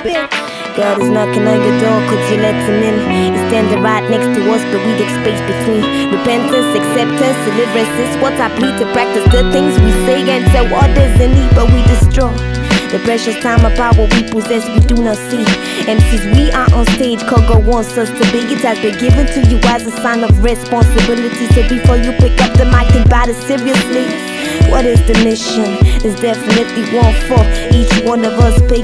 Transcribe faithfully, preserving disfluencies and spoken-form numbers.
bitch. God is knocking on your door, could you let him in? He's standing right next to us, but we get space between. Repentance, acceptance, deliverance is what I plead to practice the things we say and tell others in need, but we destroy. The precious time and power we possess, we do not see. M Cs, we are on stage, Kogo wants us to be. It has been given to you as a sign of responsibility. So before you pick up the mic, think about it seriously. What is the mission? There's definitely one for each one of us. Pay